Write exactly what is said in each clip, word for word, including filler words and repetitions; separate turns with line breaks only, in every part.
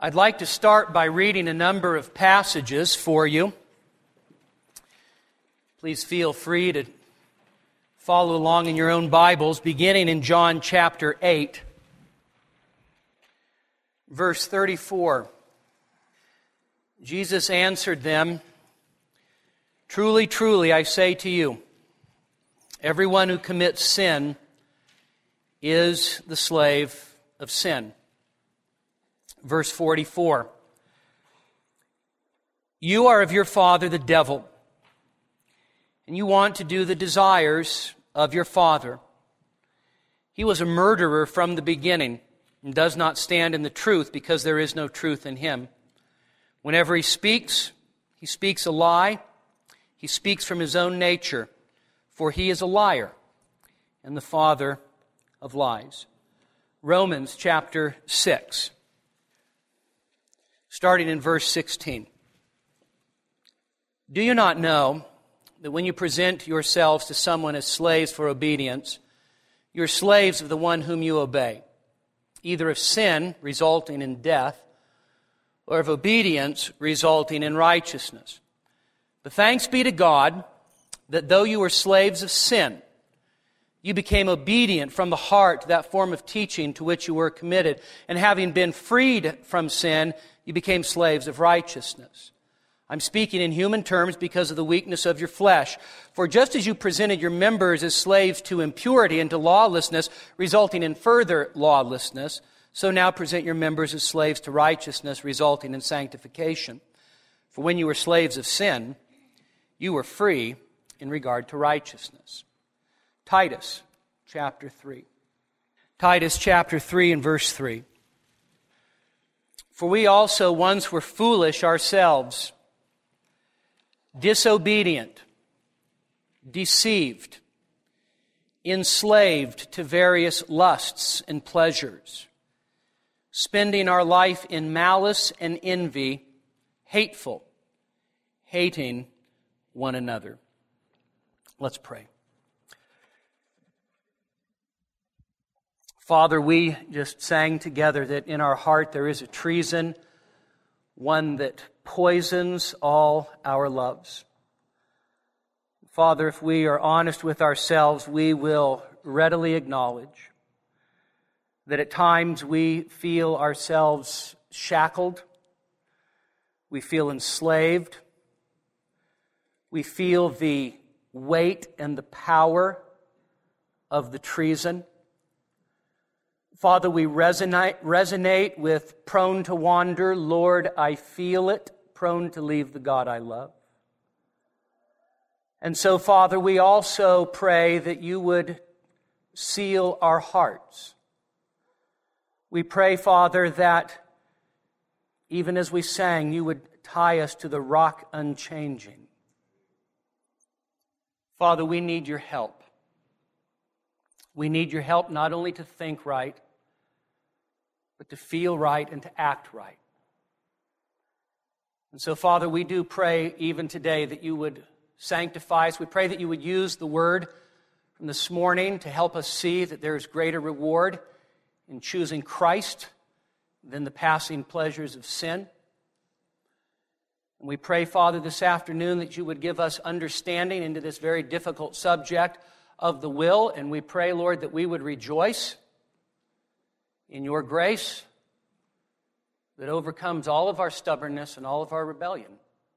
I'd like to start by reading a number of passages for you. Please feel free to follow along in your own Bibles, beginning in John chapter eight, verse thirty-four. Jesus answered them, "Truly, truly, I say to you, everyone who commits sin is the slave of sin." Verse forty-four. "You are of your father the devil, and you want to do the desires of your father. He was a murderer from the beginning and does not stand in the truth because there is no truth in him. Whenever he speaks, he speaks a lie. He speaks from his own nature, for he is a liar and the father of lies." Romans chapter six, starting in verse sixteen. "Do you not know that when you present yourselves to someone as slaves for obedience, you're slaves of the one whom you obey, either of sin resulting in death or of obedience resulting in righteousness? But thanks be to God that though you were slaves of sin, you became obedient from the heart to that form of teaching to which you were committed, and having been freed from sin, you became slaves of righteousness. I'm speaking in human terms because of the weakness of your flesh. For just as you presented your members as slaves to impurity and to lawlessness, resulting in further lawlessness, so now present your members as slaves to righteousness, resulting in sanctification. For when you were slaves of sin, you were free in regard to righteousness." Titus chapter three. Titus chapter three and verse three. "For we also once were foolish ourselves, disobedient, deceived, enslaved to various lusts and pleasures, spending our life in malice and envy, hateful, hating one another." Let's pray. Father, we just sang together that in our heart there is a treason, one that poisons all our loves. Father, if we are honest with ourselves, we will readily acknowledge that at times we feel ourselves shackled, we feel enslaved, we feel the weight and the power of the treason. Father, we resonate, resonate with prone to wander. Lord, I feel it, prone to leave the God I love. And so, Father, we also pray that you would seal our hearts. We pray, Father, that even as we sang, you would tie us to the rock unchanging. Father, we need your help. We need your help not only to think right, but to feel right and to act right. And so, Father, we do pray even today that you would sanctify us. We pray that you would use the word from this morning to help us see that there is greater reward in choosing Christ than the passing pleasures of sin. And we pray, Father, this afternoon that you would give us understanding into this very difficult subject of the will. And we pray, Lord, that we would rejoice in your grace that overcomes all of our stubbornness and all of our rebellion.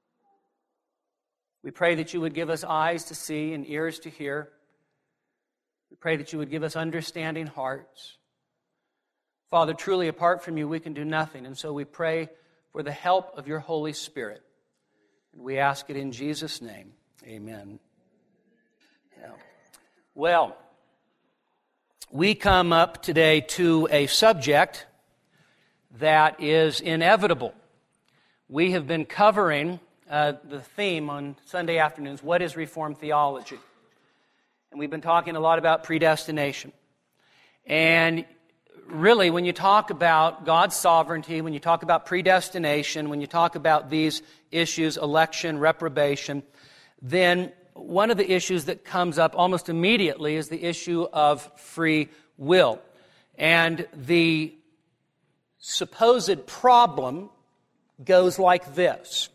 We pray that you would give us eyes to see and ears to hear. We pray that you would give us understanding hearts. Father, truly apart from you we can do nothing, and so we pray for the help of your Holy Spirit. And we ask it in Jesus' name. Amen. Yeah. Well, we come up today to a subject that is inevitable. We have been covering uh, the theme on Sunday afternoons, what is Reformed theology? And we've been talking a lot about predestination. And really, when you talk about God's sovereignty, when you talk about predestination, when you talk about these issues, election, reprobation, then one of the issues that comes up almost immediately is the issue of free will. And the supposed problem goes like this.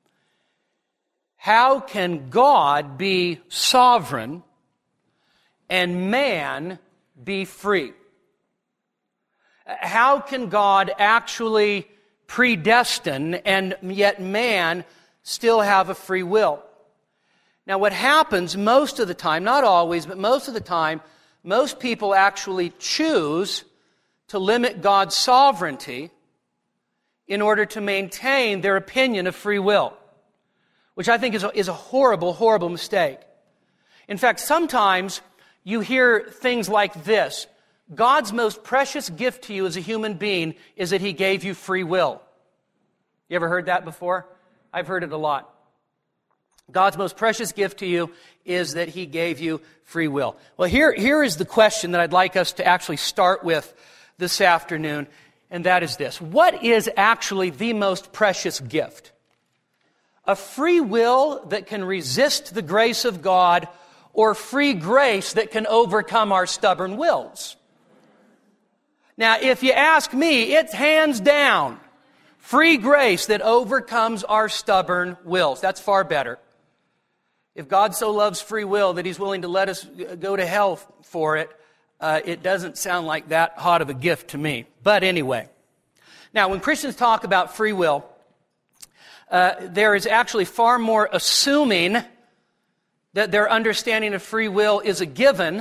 How can God be sovereign and man be free? How can God actually predestine and yet man still have a free will? Now, what happens most of the time, not always, but most of the time, most people actually choose to limit God's sovereignty in order to maintain their opinion of free will, which I think is a, is a horrible, horrible mistake. In fact, sometimes you hear things like this: God's most precious gift to you as a human being is that He gave you free will. You ever heard that before? I've heard it a lot. God's most precious gift to you is that He gave you free will. Well, here, here is the question that I'd like us to actually start with this afternoon, and that is this: what is actually the most precious gift? A free will that can resist the grace of God, or free grace that can overcome our stubborn wills? Now, if you ask me, it's hands down free grace that overcomes our stubborn wills. That's far better. If God so loves free will that He's willing to let us go to hell for it, uh, it doesn't sound like that hot of a gift to me. But anyway, now when Christians talk about free will, uh, there is actually far more assuming that their understanding of free will is a given.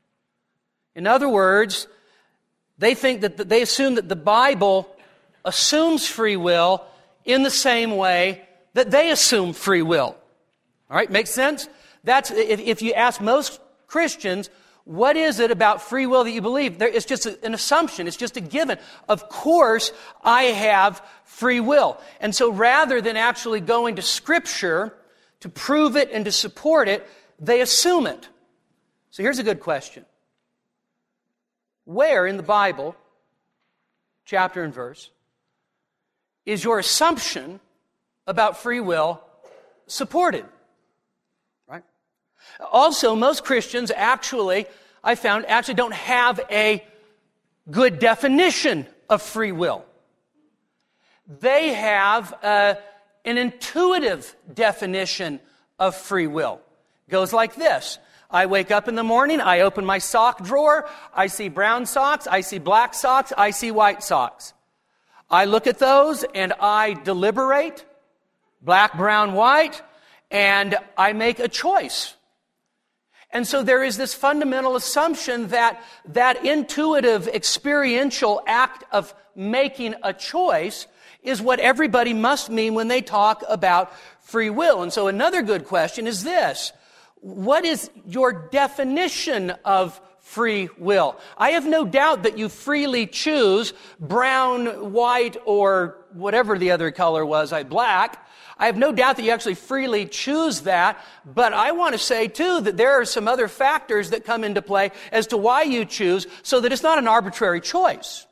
In other words, they think that the, they assume that the Bible assumes free will in the same way that they assume free will. All right, makes sense? That's if, if you ask most Christians, what is it about free will that you believe? There, it's just a, an assumption. It's just a given. Of course, I have free will. And so rather than actually going to Scripture to prove it and to support it, they assume it. So here's a good question. Where in the Bible, chapter and verse, is your assumption about free will supported? Right? Also, most Christians actually, I found, actually don't have a good definition of free will. They have uh, an intuitive definition of free will. It goes like this. I wake up in the morning, I open my sock drawer, I see brown socks, I see black socks, I see white socks. I look at those and I deliberate, black, brown, white, and I make a choice. And so there is this fundamental assumption that that intuitive, experiential act of making a choice is what everybody must mean when they talk about free will. And so another good question is this: what is your definition of free will? I have no doubt that you freely choose brown, white, or whatever the other color was, I black. I have no doubt that you actually freely choose that, but I want to say too that there are some other factors that come into play as to why you choose, so that it's not an arbitrary choice.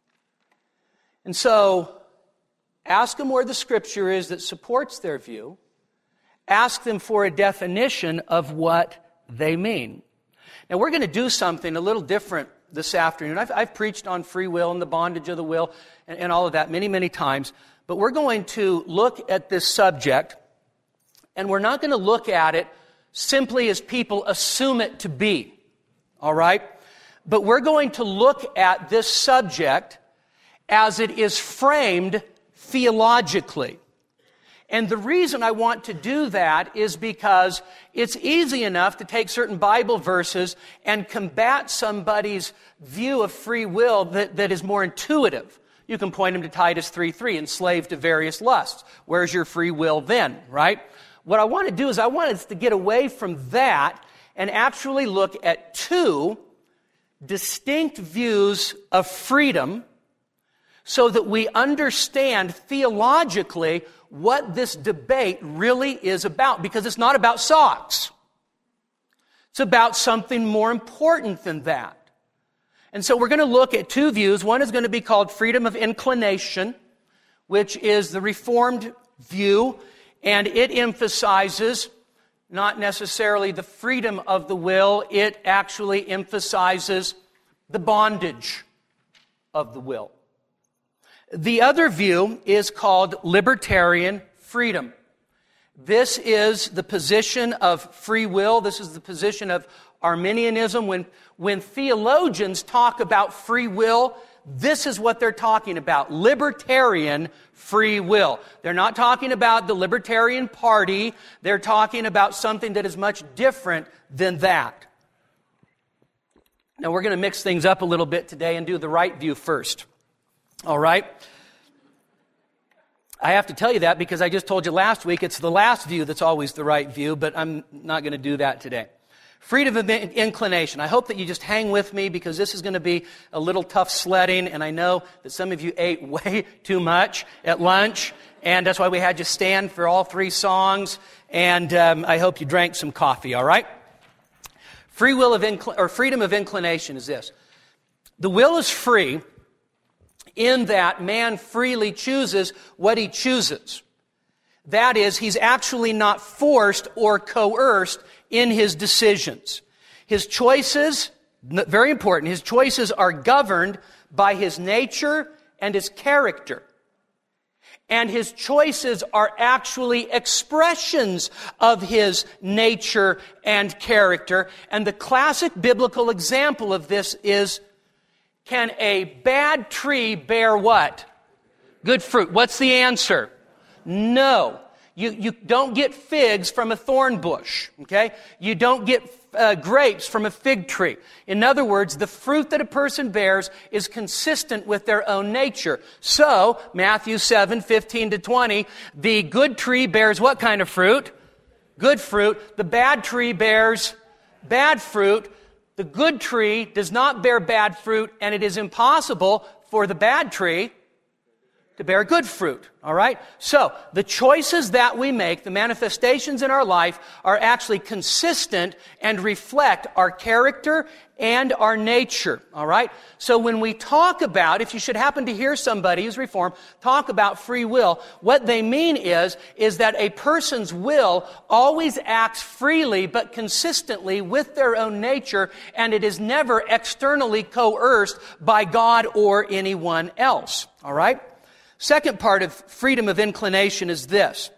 And so, ask them where the Scripture is that supports their view. Ask them for a definition of what they mean. Now, we're going to do something a little different this afternoon. I've, I've preached on free will and the bondage of the will and, and all of that many, many times. But we're going to look at this subject, and we're not going to look at it simply as people assume it to be. All right? But we're going to look at this subject as it is framed theologically. And the reason I want to do that is because it's easy enough to take certain Bible verses and combat somebody's view of free will that, that is more intuitive. You can point them to Titus three three, enslaved to various lusts. Where's your free will then, right? What I want to do is I want us to get away from that and actually look at two distinct views of freedom so that we understand theologically what this debate really is about, because it's not about socks. It's about something more important than that. And so we're going to look at two views. One is going to be called freedom of inclination, which is the Reformed view, and it emphasizes not necessarily the freedom of the will, it actually emphasizes the bondage of the will. The other view is called libertarian freedom. This is the position of free will. This is the position of Arminianism. When, when theologians talk about free will, this is what they're talking about, libertarian free will. They're not talking about the Libertarian Party. They're talking about something that is much different than that. Now, we're going to mix things up a little bit today and do the right view first. All right? I have to tell you that because I just told you last week it's the last view that's always the right view, but I'm not going to do that today. Freedom of inclination. I hope that you just hang with me because this is going to be a little tough sledding, and I know that some of you ate way too much at lunch, and that's why we had you stand for all three songs, and um, I hope you drank some coffee, all right? Free will of incl- or freedom of inclination is this. The will is free in that man freely chooses what he chooses. That is, he's actually not forced or coerced in his decisions. His choices, very important, his choices are governed by his nature and his character. And his choices are actually expressions of his nature and character. And the classic biblical example of this is, can a bad tree bear what? Good fruit. What's the answer? No. You, you don't get figs from a thorn bush, okay? You don't get uh, grapes from a fig tree. In other words, the fruit that a person bears is consistent with their own nature. So, Matthew seven, fifteen to twenty, the good tree bears what kind of fruit? Good fruit. The bad tree bears bad fruit. The good tree does not bear bad fruit, and it is impossible for the bad tree to bear good fruit, all right? So, the choices that we make, the manifestations in our life, are actually consistent and reflect our character and our nature, all right? So when we talk about, if you should happen to hear somebody who's Reformed talk about free will, what they mean is, is that a person's will always acts freely but consistently with their own nature, and it is never externally coerced by God or anyone else, all right? Second part of freedom of inclination is this.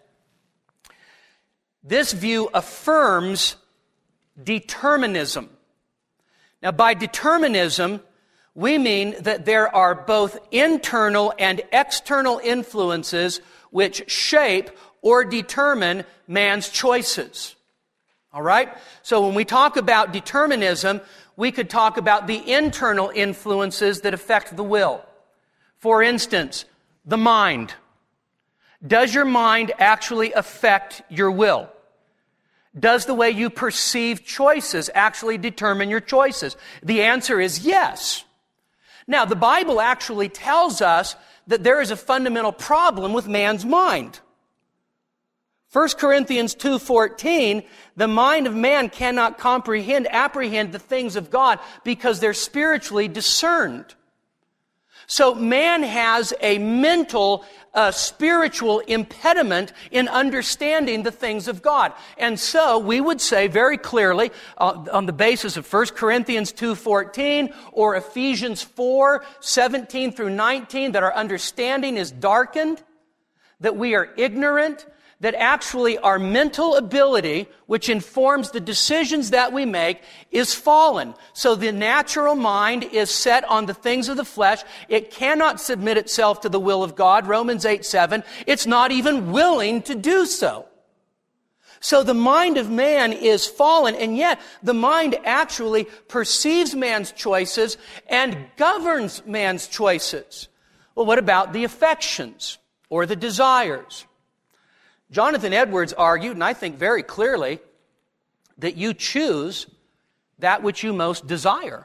This view affirms determinism. Now, by determinism, we mean that there are both internal and external influences which shape or determine man's choices. All right? So when we talk about determinism, we could talk about the internal influences that affect the will. For instance, the mind. Does your mind actually affect your will? Does the way you perceive choices actually determine your choices? The answer is yes. Now, the Bible actually tells us that there is a fundamental problem with man's mind. First Corinthians two fourteen, the mind of man cannot comprehend, apprehend the things of God because they're spiritually discerned. So man has a mental, uh, spiritual impediment in understanding the things of God. And so we would say very clearly, uh, on the basis of First Corinthians two fourteen or Ephesians four seventeen through nineteen, that our understanding is darkened, that we are ignorant, that actually our mental ability, which informs the decisions that we make, is fallen. So the natural mind is set on the things of the flesh. It cannot submit itself to the will of God, Romans eight seven. It's not even willing to do so. So the mind of man is fallen, and yet the mind actually perceives man's choices and governs man's choices. Well, what about the affections or the desires? Jonathan Edwards argued, and I think very clearly, that you choose that which you most desire.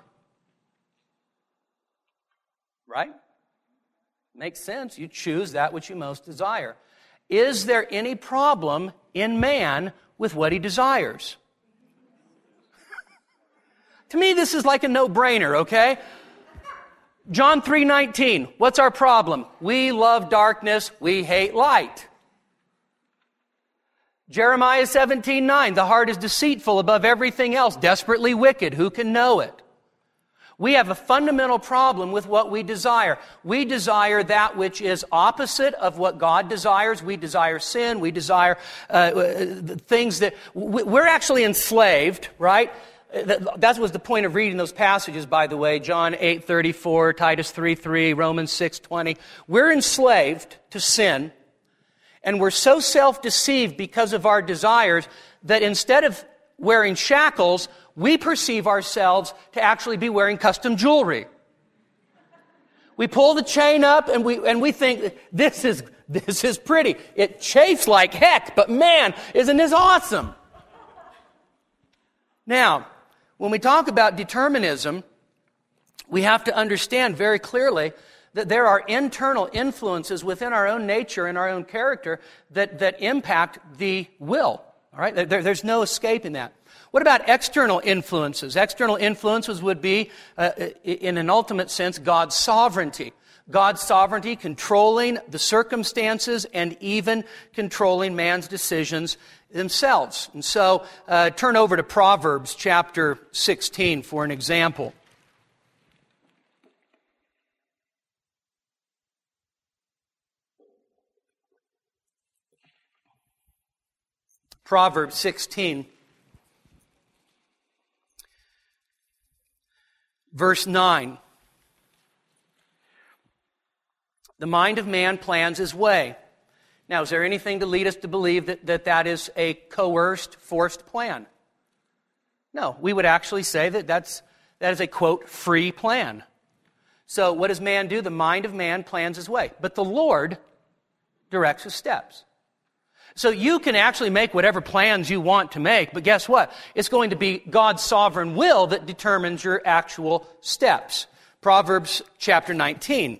Right? Makes sense. You choose that which you most desire. Is there any problem in man with what he desires? To me, this is like a no-brainer, okay? John three nineteen, what's our problem? We love darkness, we hate light. Jeremiah seventeen nine, the heart is deceitful above everything else, desperately wicked. Who can know it? We have a fundamental problem with what we desire. We desire that which is opposite of what God desires. We desire sin. We desire uh, things that... We're actually enslaved, right? That was the point of reading those passages, by the way. John eight thirty-four, Titus three three, Romans six twenty. We're enslaved to sin, and we're so self-deceived because of our desires that instead of wearing shackles, we perceive ourselves to actually be wearing custom jewelry. We pull the chain up and we and we think, this is this is pretty. It chafes like heck, but man, isn't this awesome? Now, when we talk about determinism, we have to understand very clearly that there are internal influences within our own nature and our own character that, that impact the will. All right? There, there's no escaping that. What about external influences? External influences would be, uh, in an ultimate sense, God's sovereignty. God's sovereignty controlling the circumstances and even controlling man's decisions themselves. And so, uh, turn over to Proverbs chapter sixteen for an example. Proverbs sixteen, verse nine. The mind of man plans his way. Now, is there anything to lead us to believe that that, that is a coerced, forced plan? No, we would actually say that that's, that is a, quote, free plan. So what does man do? The mind of man plans his way, but the Lord directs his steps. So you can actually make whatever plans you want to make, but guess what? It's going to be God's sovereign will that determines your actual steps. Proverbs chapter nineteen.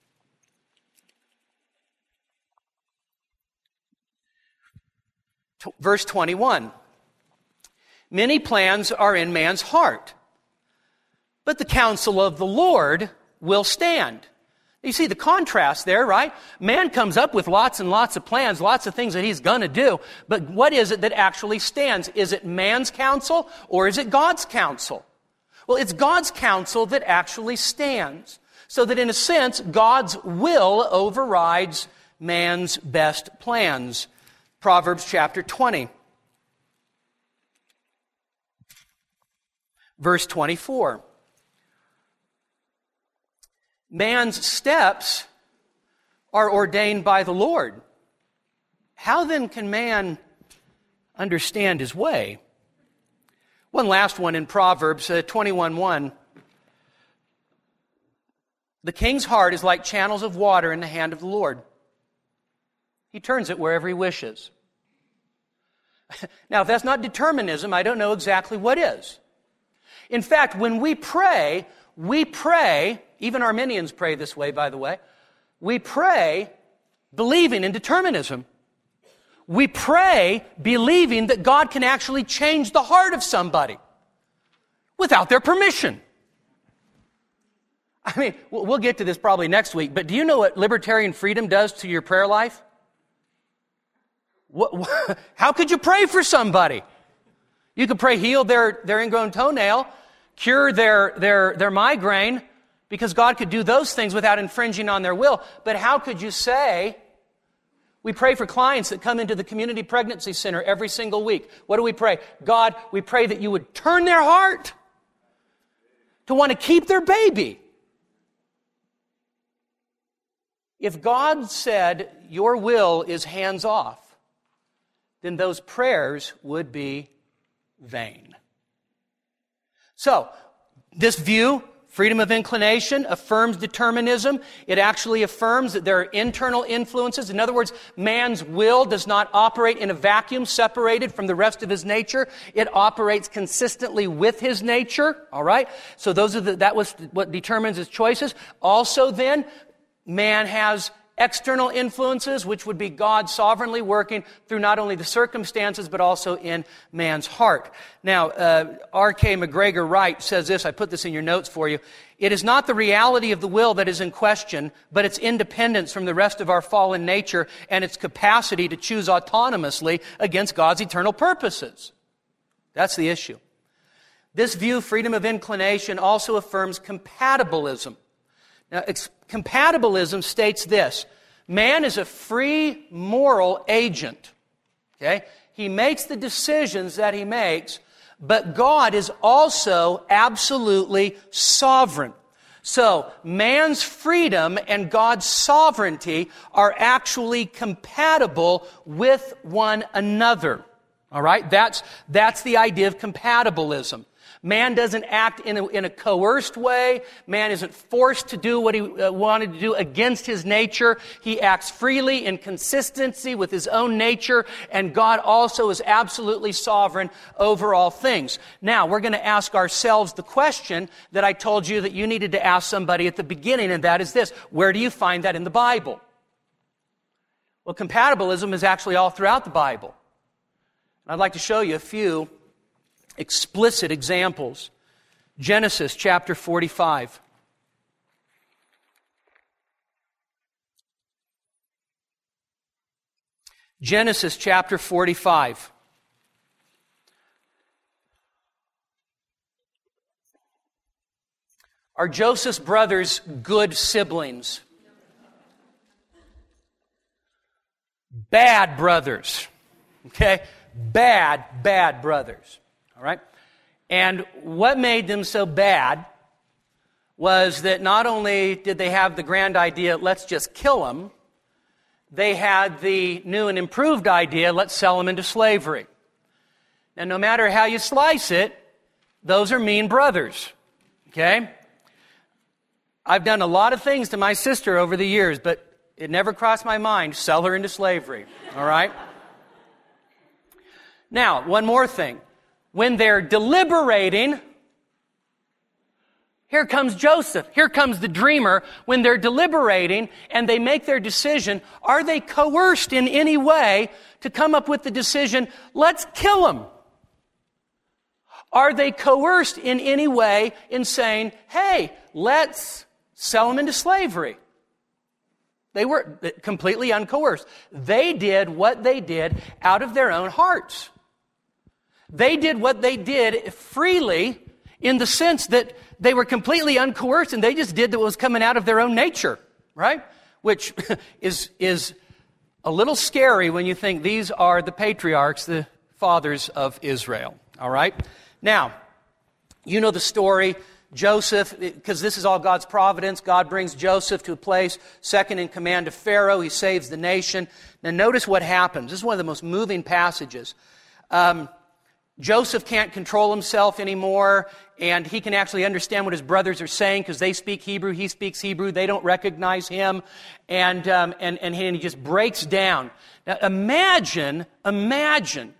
Verse twenty-one. Many plans are in man's heart, but the counsel of the Lord will stand. You see the contrast there, right? Man comes up with lots and lots of plans, lots of things that he's going to do, but what is it that actually stands? Is it man's counsel or is it God's counsel? Well, it's God's counsel that actually stands, so that in a sense, God's will overrides man's best plans. Proverbs chapter twenty, verse twenty-four. Man's steps are ordained by the Lord. How then can man understand his way? One last one in Proverbs uh, twenty-one one. The king's heart is like channels of water in the hand of the Lord. He turns it wherever he wishes. Now, if that's not determinism, I don't know exactly what is. In fact, when we pray, we pray, even Arminians pray this way, by the way, we pray believing in determinism. We pray believing that God can actually change the heart of somebody without their permission. I mean, we'll get to this probably next week, but do you know what libertarian freedom does to your prayer life? What, what, how could you pray for somebody? You could pray heal their, their ingrown toenail, cure their, their, their migraine, because God could do those things without infringing on their will. But how could you say, we pray for clients that come into the Community Pregnancy Center every single week. What do we pray? God, we pray that you would turn their heart to want to keep their baby. If God said, your will is hands off, then those prayers would be vain. So, this view, freedom of inclination, affirms determinism. It actually affirms that there are internal influences. In other words, man's will does not operate in a vacuum separated from the rest of his nature. It operates consistently with his nature. All right? So those are the, that was what determines his choices. Also then, man has external influences, which would be God sovereignly working through not only the circumstances, but also in man's heart. Now, uh, R K McGregor Wright says this, I put this in your notes for you. It is not the reality of the will that is in question, but its independence from the rest of our fallen nature and its capacity to choose autonomously against God's eternal purposes. That's the issue. This view, freedom of inclination, also affirms compatibilism. Now, ex- compatibilism states this: man is a free moral agent. Okay? He makes the decisions that he makes, but God is also absolutely sovereign. So, man's freedom and God's sovereignty are actually compatible with one another. All right? That's, that's the idea of compatibilism. Man doesn't act in a, in a coerced way. Man isn't forced to do what he uh, wanted to do against his nature. He acts freely in consistency with his own nature, and God also is absolutely sovereign over all things. Now, we're going to ask ourselves the question that I told you that you needed to ask somebody at the beginning, and that is this: where do you find that in the Bible? Well, compatibilism is actually all throughout the Bible. I'd like to show you a few explicit examples. Genesis chapter forty-five. Genesis chapter forty-five. Are Joseph's brothers good siblings? Bad brothers. Okay? Bad, bad brothers. All right? And what made them so bad was that not only did they have the grand idea, let's just kill them, they had the new and improved idea, let's sell them into slavery. Now, no matter how you slice it, those are mean brothers. Okay? I've done a lot of things to my sister over the years, but it never crossed my mind to sell her into slavery. All right? Now, one more thing. When they're deliberating, here comes Joseph. Here comes the dreamer. When they're deliberating and they make their decision, are they coerced in any way to come up with the decision, let's kill him? Are they coerced in any way in saying, hey, let's sell him into slavery? They were completely uncoerced. They did what they did out of their own hearts. They did what they did freely in the sense that they were completely uncoerced and they just did what was coming out of their own nature, right? Which is, is a little scary when you think these are the patriarchs, the fathers of Israel, all right? Now, you know the story. Joseph, because this is all God's providence, God brings Joseph to a place second in command of Pharaoh. He saves the nation. Now notice what happens. This is one of the most moving passages. Um, Joseph can't control himself anymore, and he can actually understand what his brothers are saying because they speak Hebrew, he speaks Hebrew, they don't recognize him, and, um, and, and he just breaks down. Now imagine, imagine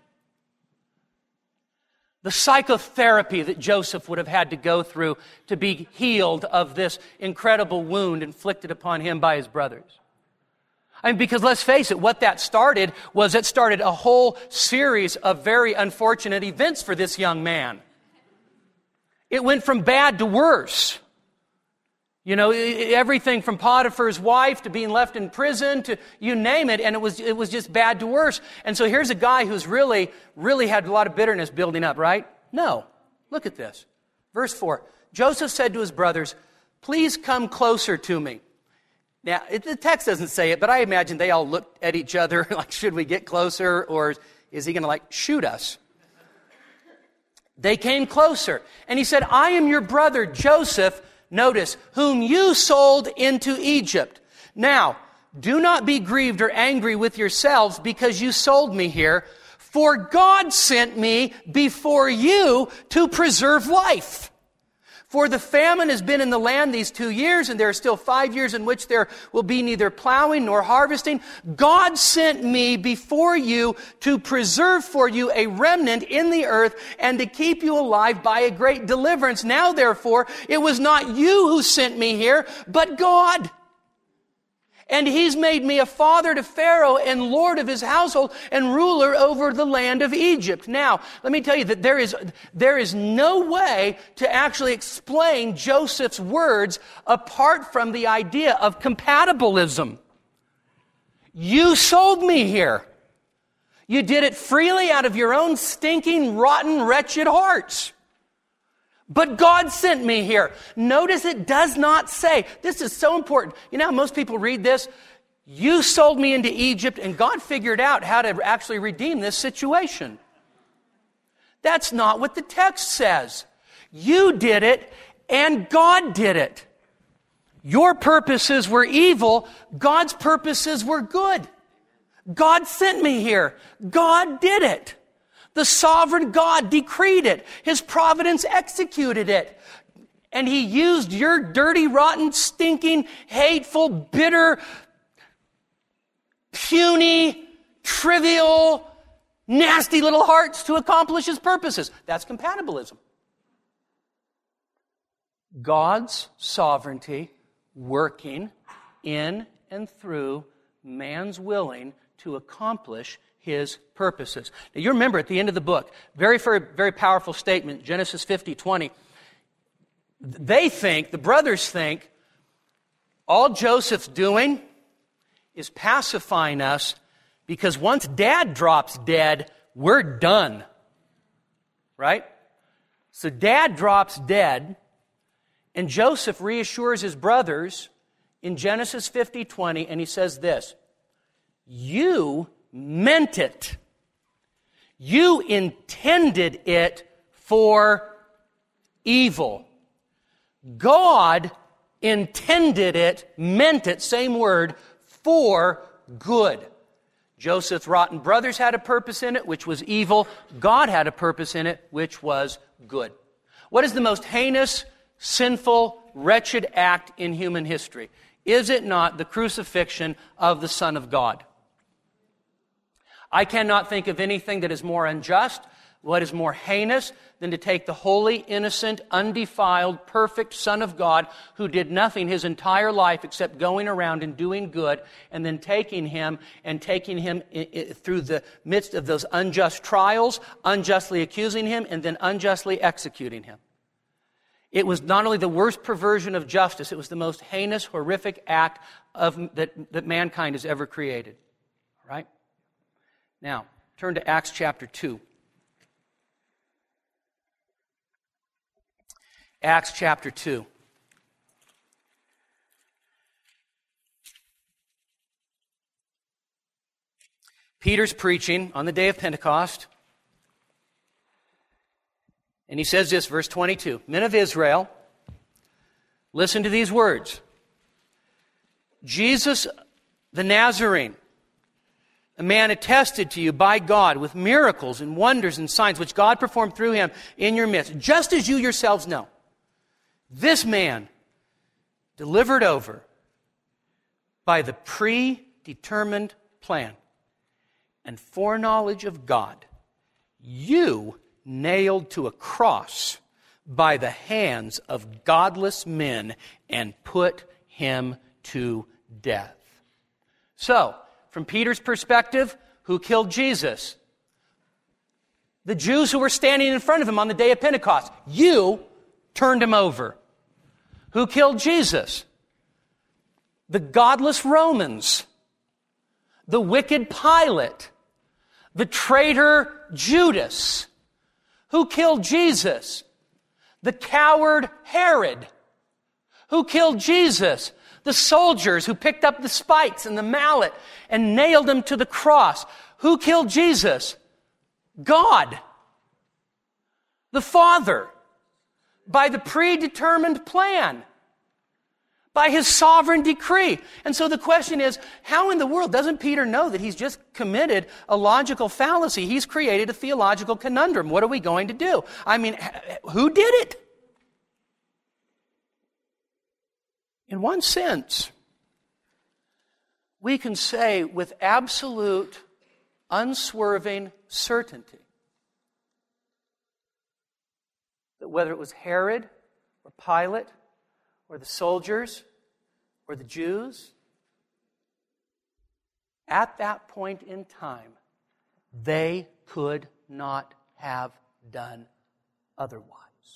the psychotherapy that Joseph would have had to go through to be healed of this incredible wound inflicted upon him by his brothers. I mean, because let's face it, what that started was it started a whole series of very unfortunate events for this young man. It went from bad to worse. You know, everything from Potiphar's wife to being left in prison to you name it, and it was it was just bad to worse. And so here's a guy who's really, really had a lot of bitterness building up, right? No. Look at this. Verse four. Joseph said to his brothers, please come closer to me. Now, it, the text doesn't say it, but I imagine they all looked at each other like, should we get closer, or is he going to, like, shoot us? They came closer, and he said, I am your brother Joseph, notice, whom you sold into Egypt. Now, do not be grieved or angry with yourselves because you sold me here, for God sent me before you to preserve life. For the famine has been in the land these two years, and there are still five years in which there will be neither plowing nor harvesting. God sent me before you to preserve for you a remnant in the earth and to keep you alive by a great deliverance. Now, therefore, it was not you who sent me here, but God. And he's made me a father to Pharaoh and lord of his household and ruler over the land of Egypt. Now, let me tell you that there is, there is no way to actually explain Joseph's words apart from the idea of compatibilism. You sold me here. You did it freely out of your own stinking, rotten, wretched hearts. But God sent me here. Notice it does not say. This is so important. You know how most people read this? You sold me into Egypt, and God figured out how to actually redeem this situation. That's not what the text says. You did it, and God did it. Your purposes were evil. God's purposes were good. God sent me here. God did it. The sovereign God decreed it. His providence executed it. And He used your dirty, rotten, stinking, hateful, bitter, puny, trivial, nasty little hearts to accomplish His purposes. That's compatibilism. God's sovereignty working in and through man's willing to accomplish His purposes. Now you remember at the end of the book, very, very, very powerful statement, Genesis fifty twenty. They think, the brothers think, all Joseph's doing is pacifying us because once Dad drops dead, we're done. Right? So Dad drops dead, and Joseph reassures his brothers in Genesis fifty twenty, and he says this, you meant it. You intended it for evil. God intended it, meant it, same word, for good. Joseph's rotten brothers had a purpose in it, which was evil. God had a purpose in it, which was good. What is the most heinous, sinful, wretched act in human history? Is it not the crucifixion of the Son of God? I cannot think of anything that is more unjust, what is more heinous, than to take the holy, innocent, undefiled, perfect Son of God who did nothing his entire life except going around and doing good, and then taking him and taking him through the midst of those unjust trials, unjustly accusing him, and then unjustly executing him. It was not only the worst perversion of justice, it was the most heinous, horrific act of, that, that mankind has ever created. Right? Now, turn to Acts chapter two. Acts chapter two. Peter's preaching on the day of Pentecost. And he says this, verse twenty-two. Men of Israel, listen to these words. Jesus the Nazarene, a man attested to you by God with miracles and wonders and signs which God performed through him in your midst, just as you yourselves know. This man, delivered over by the predetermined plan and foreknowledge of God, you nailed to a cross by the hands of godless men and put him to death. So, from Peter's perspective, who killed Jesus? The Jews who were standing in front of him on the day of Pentecost. You turned him over. Who killed Jesus? The godless Romans. The wicked Pilate. The traitor Judas. Who killed Jesus? The coward Herod. Who killed Jesus? The soldiers who picked up the spikes and the mallet and nailed him to the cross. Who killed Jesus? God. The Father. By the predetermined plan. By His sovereign decree. And so the question is, how in the world doesn't Peter know that he's just committed a logical fallacy? He's created a theological conundrum. What are we going to do? I mean, who did it? In one sense, we can say with absolute, unswerving certainty that whether it was Herod or Pilate or the soldiers or the Jews, at that point in time, they could not have done otherwise.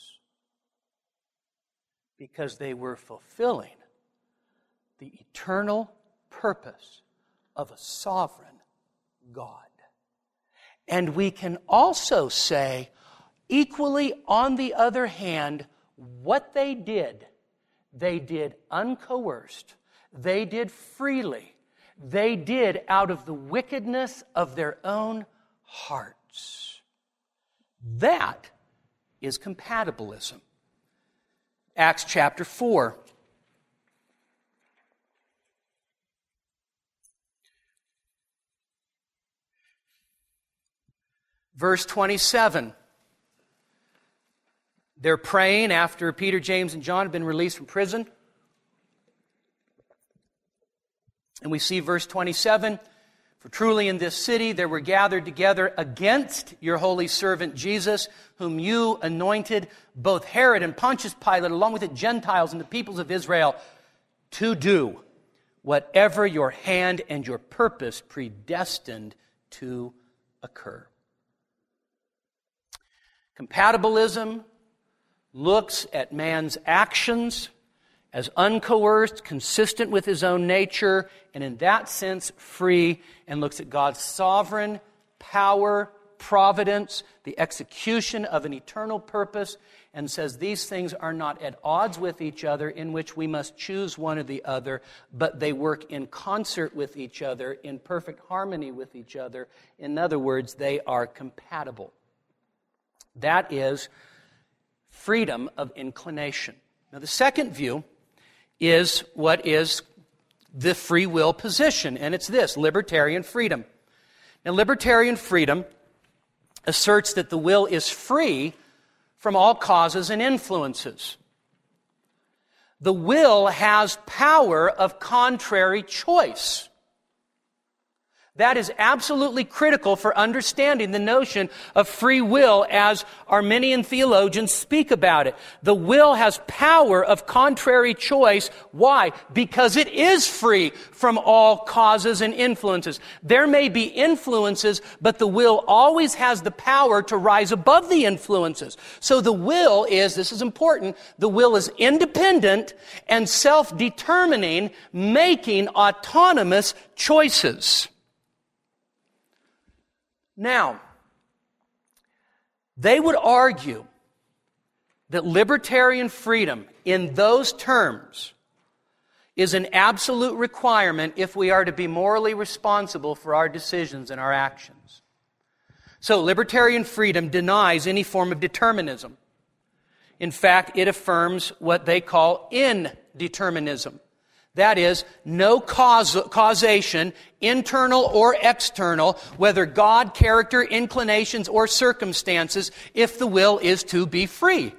Because they were fulfilling the eternal purpose of a sovereign God. And we can also say, Equally, on the other hand, what they did, they did uncoerced. They did freely. They did out of the wickedness of their own hearts. That is compatibilism. Acts chapter four. Verse twenty-seven. They're praying after Peter, James, and John have been released from prison. And we see verse twenty-seven. For truly in this city there were gathered together against your holy servant Jesus, whom you anointed, both Herod and Pontius Pilate, along with the Gentiles and the peoples of Israel, to do whatever your hand and your purpose predestined to occur. Compatibilism looks at man's actions as uncoerced, consistent with his own nature, and in that sense free, and looks at God's sovereign power, providence, the execution of an eternal purpose, and says these things are not at odds with each other in which we must choose one or the other, but they work in concert with each other, in perfect harmony with each other. In other words, they are compatible. That is freedom of inclination. Now, the second view is what is the free will position, and it's this, libertarian freedom. Now, libertarian freedom asserts that the will is free from all causes and influences. The will has power of contrary choice. That is absolutely critical for understanding the notion of free will as Arminian theologians speak about it. The will has power of contrary choice. Why? Because it is free from all causes and influences. There may be influences, but the will always has the power to rise above the influences. So the will is, this is important, the will is independent and self-determining, making autonomous choices. Now, they would argue that libertarian freedom in those terms is an absolute requirement if we are to be morally responsible for our decisions and our actions. So, libertarian freedom denies any form of determinism. In fact, it affirms what they call indeterminism. That is, no cause, causation, internal or external, whether God, character, inclinations, or circumstances, if the will is to be free.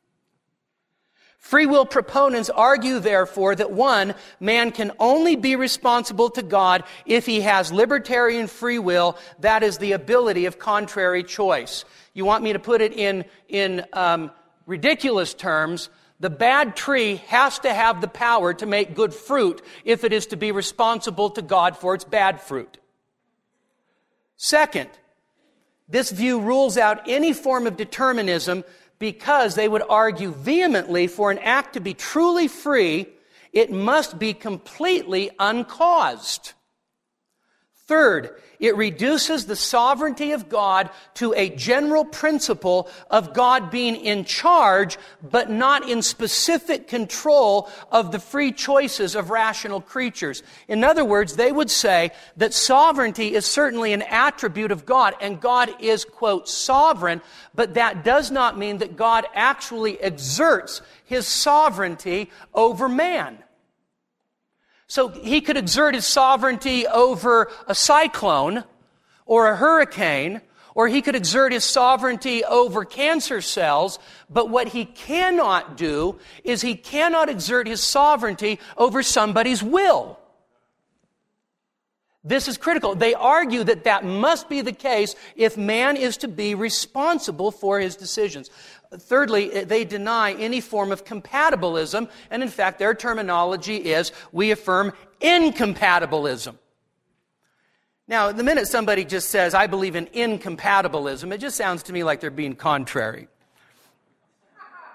Free will proponents argue, therefore, that one, man can only be responsible to God if he has libertarian free will, that is the ability of contrary choice. You want me to put it in, in um, ridiculous terms? The bad tree has to have the power to make good fruit if it is to be responsible to God for its bad fruit. Second, this view rules out any form of determinism because they would argue vehemently for an act to be truly free, it must be completely uncaused. Third, it reduces the sovereignty of God to a general principle of God being in charge, but not in specific control of the free choices of rational creatures. In other words, they would say that sovereignty is certainly an attribute of God, and God is, quote, sovereign, but that does not mean that God actually exerts his sovereignty over man. So he could exert his sovereignty over a cyclone or a hurricane, or he could exert his sovereignty over cancer cells, but what he cannot do is he cannot exert his sovereignty over somebody's will. This is critical. They argue that that must be the case if man is to be responsible for his decisions. Thirdly, they deny any form of compatibilism, and in fact, their terminology is, we affirm incompatibilism. Now, the minute somebody just says, I believe in incompatibilism, it just sounds to me like they're being contrary.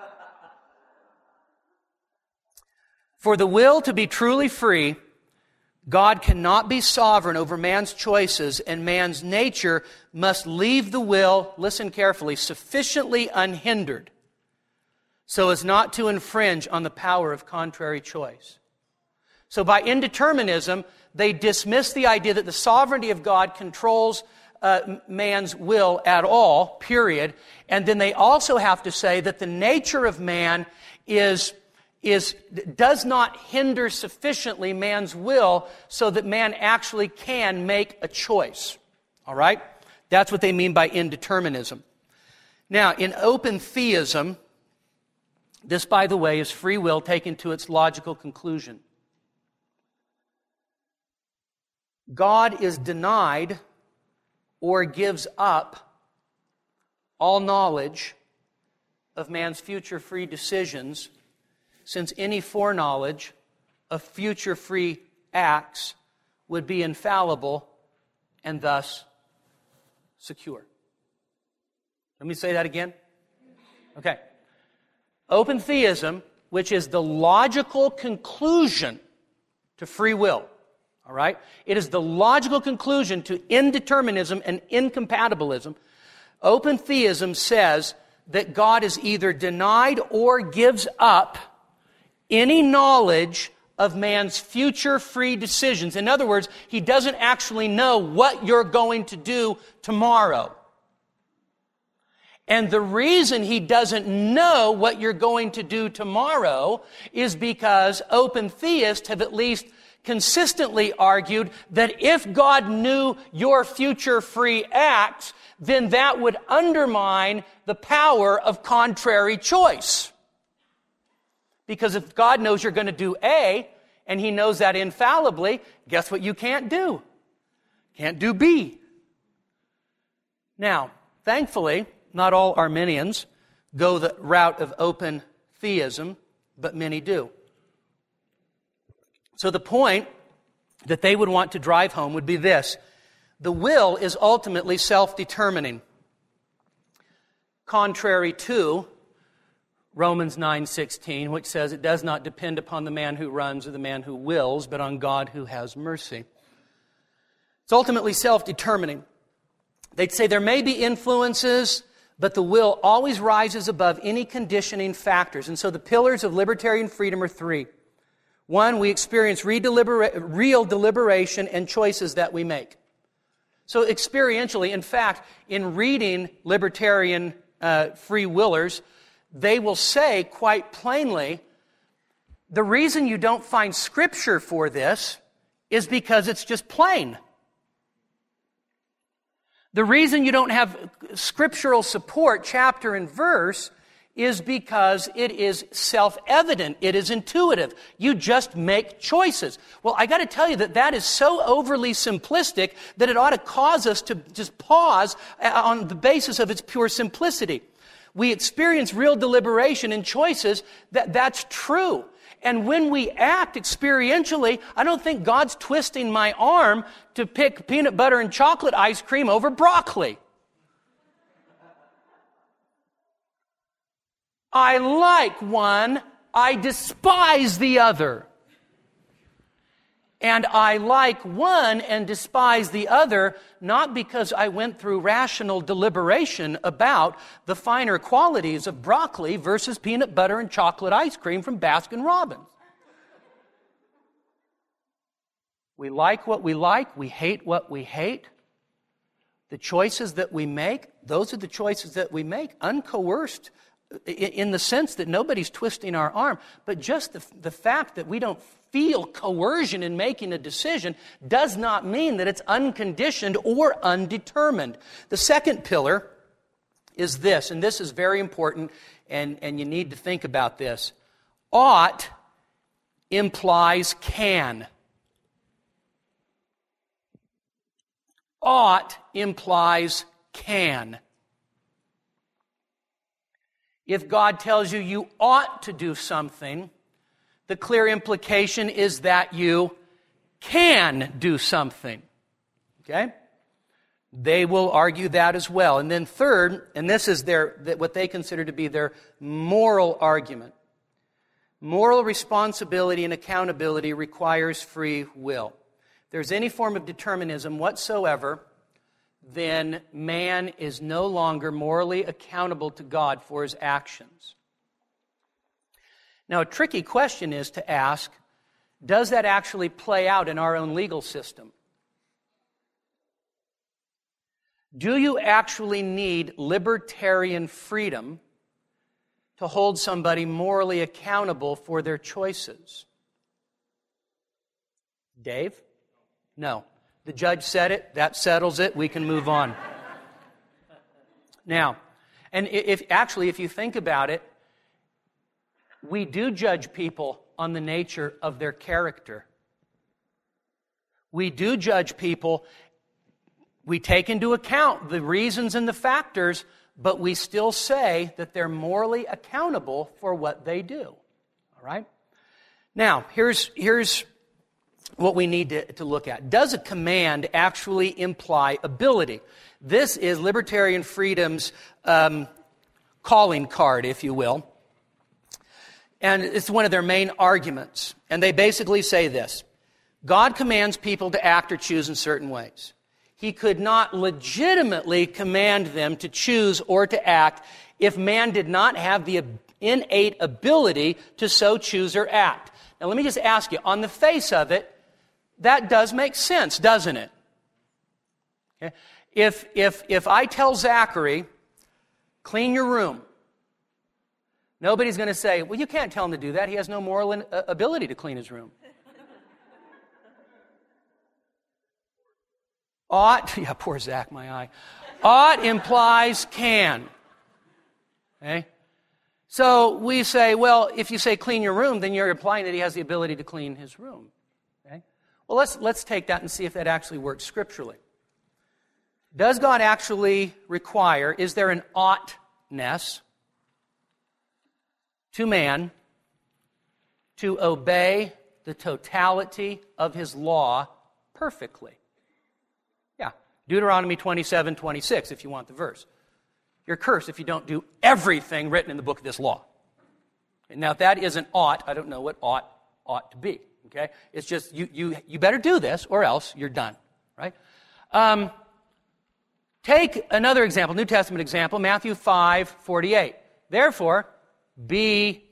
For the will to be truly free God cannot be sovereign over man's choices, and man's nature must leave the will, listen carefully, sufficiently unhindered so as not to infringe on the power of contrary choice. So by indeterminism, they dismiss the idea that the sovereignty of God controls uh, man's will at all, period. And then they also have to say that the nature of man is, is, does not hinder sufficiently man's will so that man actually can make a choice. All right? That's what they mean by indeterminism. Now, in open theism, this, by the way, is free will taken to its logical conclusion. God is denied or gives up all knowledge of man's future free decisions, since any foreknowledge of future free acts would be infallible and thus secure. Let me say that again. Okay. Open theism, which is the logical conclusion to free will. All right? It is the logical conclusion to indeterminism and incompatibilism. Open theism says that God is either denied or gives up any knowledge of man's future free decisions. In other words, he doesn't actually know what you're going to do tomorrow. And the reason he doesn't know what you're going to do tomorrow is because open theists have at least consistently argued that if God knew your future free acts, then that would undermine the power of contrary choice. Because if God knows you're going to do A, and he knows that infallibly, guess what you can't do? Can't do B. Now, thankfully, not all Arminians go the route of open theism, but many do. So the point that they would want to drive home would be this: the will is ultimately self-determining, contrary to Romans nine sixteen, which says it does not depend upon the man who runs or the man who wills, but on God who has mercy. It's ultimately self-determining. They'd say there may be influences, but the will always rises above any conditioning factors. And so the pillars of libertarian freedom are three. One, we experience real deliberation and choices that we make. So experientially, in fact, in reading libertarian uh, free willers, they will say quite plainly, the reason you don't find scripture for this is because it's just plain. The reason you don't have scriptural support, chapter and verse, is because it is self-evident. It is intuitive. You just make choices. Well, I got to tell you that that is so overly simplistic that it ought to cause us to just pause on the basis of its pure simplicity. We experience real deliberation and choices. That, that's true. And when we act experientially, I don't think God's twisting my arm to pick peanut butter and chocolate ice cream over broccoli. I like one, I despise the other. And I like one and despise the other, not because I went through rational deliberation about the finer qualities of broccoli versus peanut butter and chocolate ice cream from Baskin-Robbins. We like what we like, we hate what we hate. The choices that we make, those are the choices that we make, uncoerced, in the sense that nobody's twisting our arm, but just the, the fact that we don't feel coercion in making a decision does not mean that it's unconditioned or undetermined. The second pillar is this, and this is very important, and, and you need to think about this. Ought implies can. Ought implies can. If God tells you you ought to do something, the clear implication is that you can do something. Okay? They will argue that as well. And then third, and this is their what they consider to be their moral argument. Moral responsibility and accountability requires free will. there's any form of determinism whatsoever, then man is no longer morally accountable to God for his actions. Now, a tricky question is to ask, does that actually play out in our own legal system? Do you actually need libertarian freedom to hold somebody morally accountable for their choices? Dave? No. The judge said it. That settles it. We can move on. Now, and if actually, if you think about it, we do judge people on the nature of their character. We do judge people. We take into account the reasons and the factors, but we still say that they're morally accountable for what they do. All right? Now, here's, here's what we need to, to look at. Does a command actually imply ability? This is libertarian freedom's um, calling card, if you will. And it's one of their main arguments. And they basically say this: God commands people to act or choose in certain ways. He could not legitimately command them to choose or to act if man did not have the innate ability to so choose or act. Now, let me just ask you, on the face of it, that does make sense, doesn't it? Okay. If, if, if I tell Zachary, clean your room, nobody's going to say, well, you can't tell him to do that. He has no moral in, uh, ability to clean his room. Ought, yeah, poor Zach, my eye. Ought implies can. Okay? So we say, well, if you say clean your room, then you're implying that he has the ability to clean his room. Okay? Well, let's, let's take that and see if that actually works scripturally. Does God actually require, is there an oughtness to man to obey the totality of his law perfectly? Yeah, Deuteronomy twenty-seven twenty-six, if you want the verse. You're cursed if you don't do everything written in the book of this law. And now, if that isn't ought, I don't know what ought ought to be. Okay, it's just you you you better do this, or else you're done. Right? Um, take another example, New Testament example, Matthew five forty-eight. Therefore, be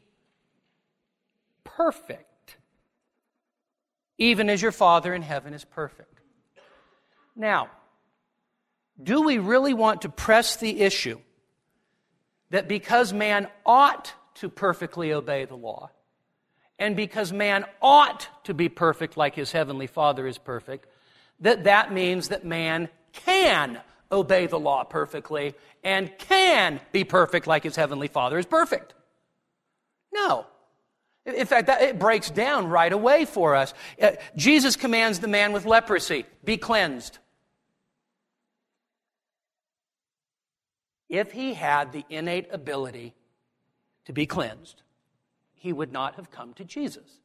perfect, even as your Father in heaven is perfect. Now, do we really want to press the issue that because man ought to perfectly obey the law, and because man ought to be perfect like his heavenly Father is perfect, that that means that man can obey the law perfectly and can be perfect like his heavenly Father is perfect? No. In fact, that, it breaks down right away for us. Uh, Jesus commands the man with leprosy, be cleansed. If he had the innate ability to be cleansed, he would not have come to Jesus.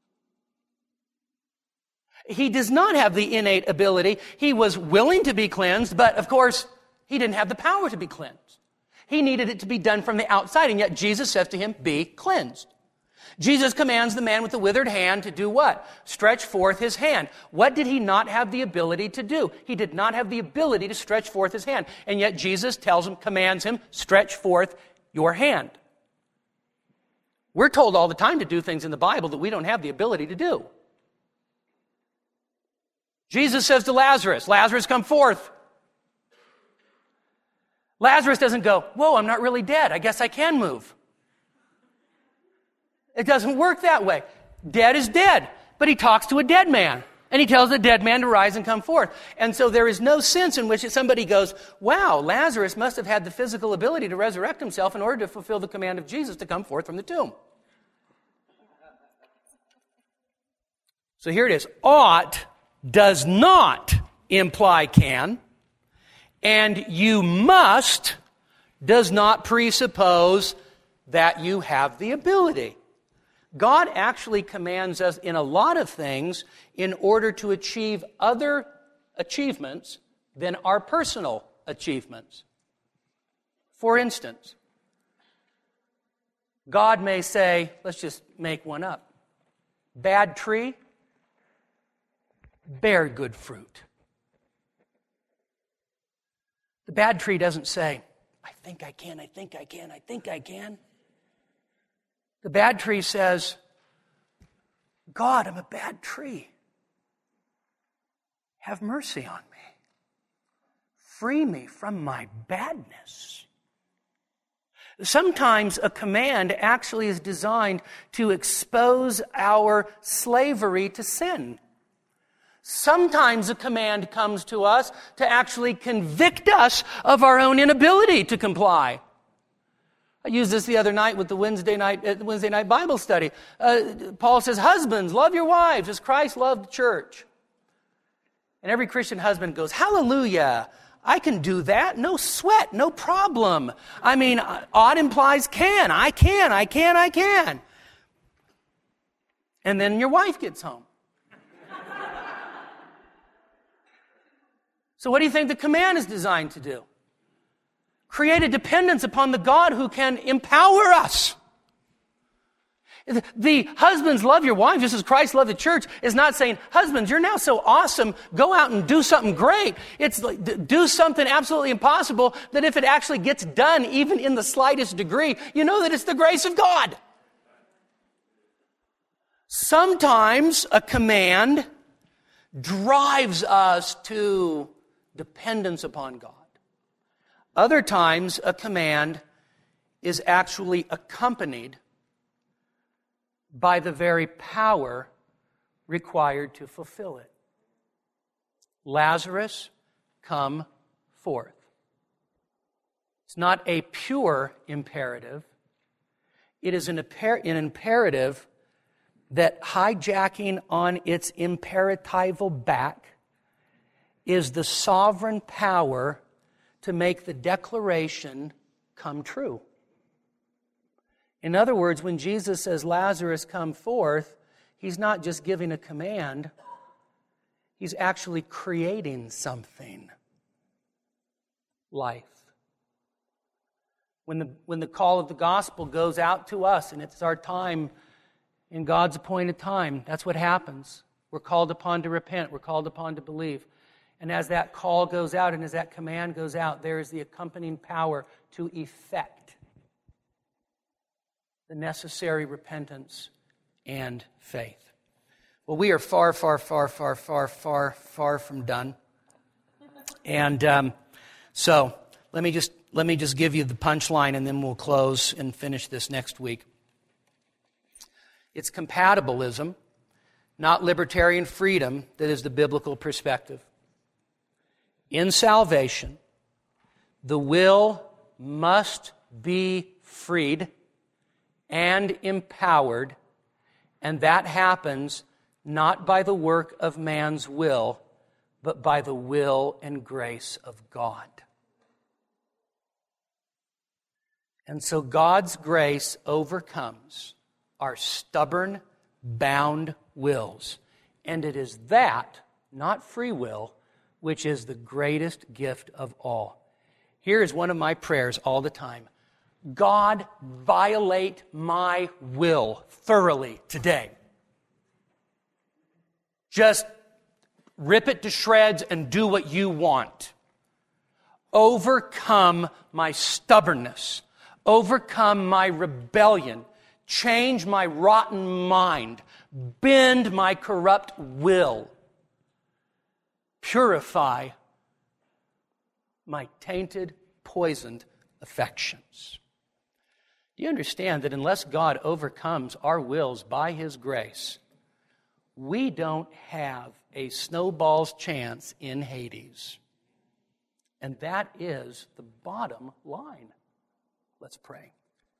He does not have the innate ability. He was willing to be cleansed, but of course, he didn't have the power to be cleansed. He needed it to be done from the outside, and yet Jesus says to him, be cleansed. Jesus commands the man with the withered hand to do what? Stretch forth his hand. What did he not have the ability to do? He did not have the ability to stretch forth his hand. And yet Jesus tells him, commands him, stretch forth your hand. We're told all the time to do things in the Bible that we don't have the ability to do. Jesus says to Lazarus, Lazarus, come forth. Lazarus doesn't go, whoa, I'm not really dead. I guess I can move. It doesn't work that way. Dead is dead. But he talks to a dead man. And he tells the dead man to rise and come forth. And so there is no sense in which somebody goes, wow, Lazarus must have had the physical ability to resurrect himself in order to fulfill the command of Jesus to come forth from the tomb. So here it is. Ought does not imply can. And you must does not presuppose that you have the ability. God actually commands us in a lot of things in order to achieve other achievements than our personal achievements. For instance, God may say, let's just make one up, bad tree, bear good fruit. The bad tree doesn't say, I think I can, I think I can, I think I can. The bad tree says, God, I'm a bad tree. Have mercy on me. Free me from my badness. Sometimes a command actually is designed to expose our slavery to sin. Sometimes a command comes to us to actually convict us of our own inability to comply. I used this the other night with the Wednesday night uh, Wednesday night Bible study. Uh, Paul says, husbands, love your wives as Christ loved the church. And every Christian husband goes, hallelujah, I can do that. No sweat, no problem. I mean, ought implies can. I can, I can, I can. And then your wife gets home. So what do you think the command is designed to do? Create a dependence upon the God who can empower us. The husbands love your wife just as Christ loved the church is not saying, husbands, you're now so awesome, go out and do something great. It's like, do something absolutely impossible that if it actually gets done, even in the slightest degree, you know that it's the grace of God. Sometimes a command drives us to dependence upon God. Other times, a command is actually accompanied by the very power required to fulfill it. Lazarus, come forth. It's not a pure imperative. It is an, imper- an imperative that hijacking on its imperatival back is the sovereign power to make the declaration come true. In other words, when Jesus says, Lazarus, come forth, he's not just giving a command. He's actually creating something. Life. When the, when the call of the gospel goes out to us, and it's our time in God's appointed time, that's what happens. We're called upon to repent. We're called upon to believe. And as that call goes out and as that command goes out, there is the accompanying power to effect the necessary repentance and faith. Well, we are far, far, far, far, far, far, far from done. And um, so let me just let me just give you the punchline, and then we'll close and finish this next week. It's compatibilism, not libertarian freedom, that is the biblical perspective. In salvation, the will must be freed and empowered, and that happens not by the work of man's will, but by the will and grace of God. And so God's grace overcomes our stubborn, bound wills. And it is that, not free will, which is the greatest gift of all. Here is one of my prayers all the time. God, violate my will thoroughly today. Just rip it to shreds and do what you want. Overcome my stubbornness. Overcome my rebellion. Change my rotten mind. Bend my corrupt will. Purify my tainted, poisoned affections. Do you understand that unless God overcomes our wills by His grace, we don't have a snowball's chance in Hades? And that is the bottom line. Let's pray.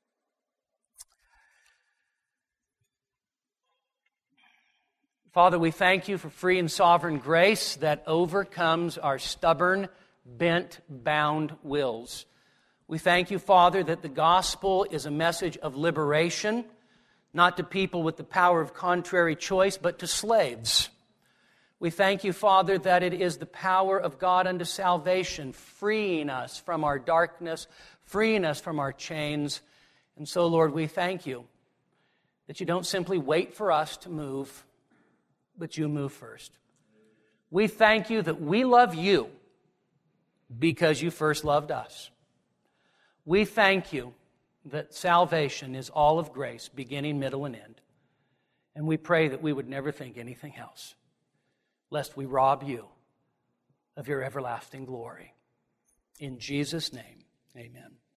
Father, we thank you for free and sovereign grace that overcomes our stubborn, bent, bound wills. We thank you, Father, that the gospel is a message of liberation, not to people with the power of contrary choice, but to slaves. We thank you, Father, that it is the power of God unto salvation, freeing us from our darkness, freeing us from our chains. And so, Lord, we thank you that you don't simply wait for us to move, but you move first. We thank you that we love you because you first loved us. We thank you that salvation is all of grace, beginning, middle, and end. And we pray that we would never think anything else, lest we rob you of your everlasting glory. In Jesus' name, amen.